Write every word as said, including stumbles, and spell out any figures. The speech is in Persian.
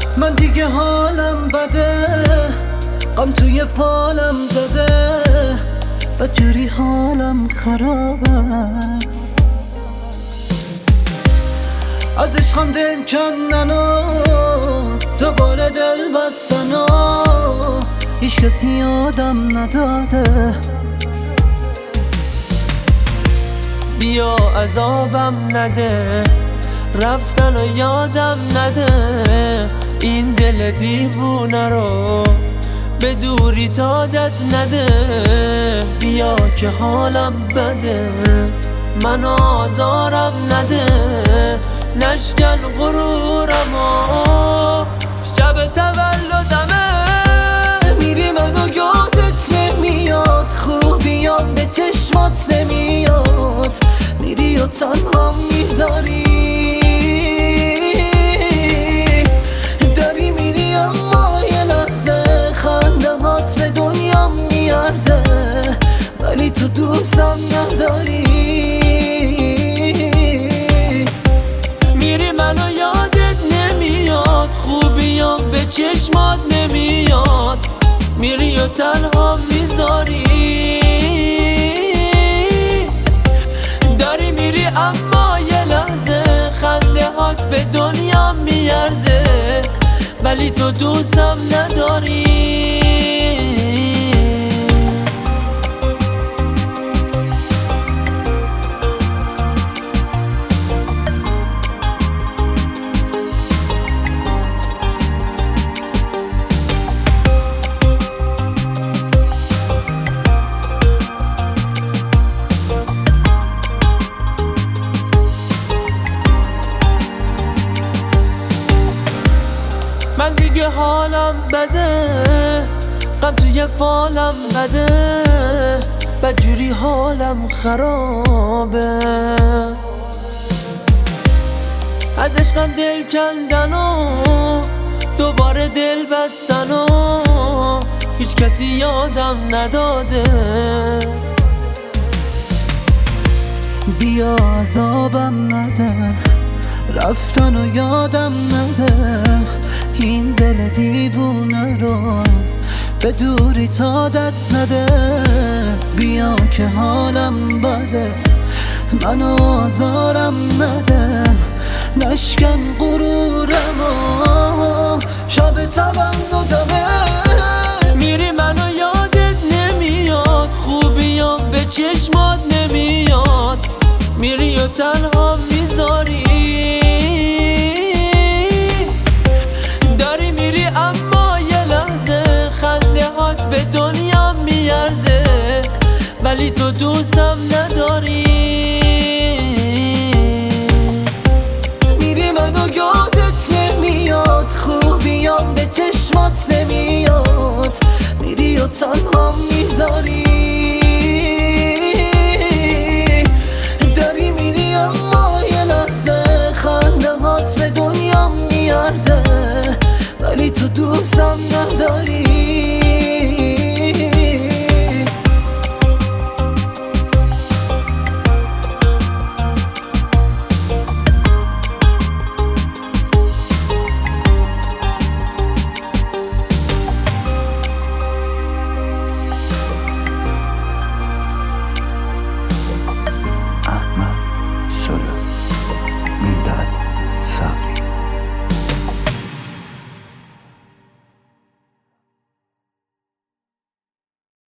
من دیگه حالم بده، غم توی فالم زده، بدجوری حالم خرابه. از عشقم دل کندن و دوباره دل بستن و هیچ کسی یادم نداده. بیا عذابم نده، رفتن و یادم نده، این دل دیوونه رو به دوری تادت نده. بیا که حالم بده، من آزارم نده، نشکن غرورم و شب تولدمه. میری منو یادت نمیاد، خوبیام به چشمات نمیاد، میری و تنها میذاری، داری میری اما یه لحظه خنده هات به دنیا میارزه، ولی تو دوستم نداری. میری منو یادت نمیاد، خوبیام به چشمات نمیاد، میری و تنها میذاری، داری میری اما یه لحظه خنده هات به دنیا میارزه، ولی تو دوستم نداری. من دیگه حالم بده، غم توی فالم بده، بدجوری حالم خرابه. از عشقم دل کندن و دوباره دل بستن و هیچ کسی یادم نداده. بیا عذابم نده، رفتن و یادم نده، این دل دیوونه رو به دوری تادت نده. بیا که حالم بده، منو آزارم نده، نشکن غرورم و شب تولدمه. میری منو یادت نمیاد، خوبیام به چشمات نمیاد، میری و تنها میذاری، داری میری اما یه لحظه خنده هات به دنیا میارزه، ولی تو دوستم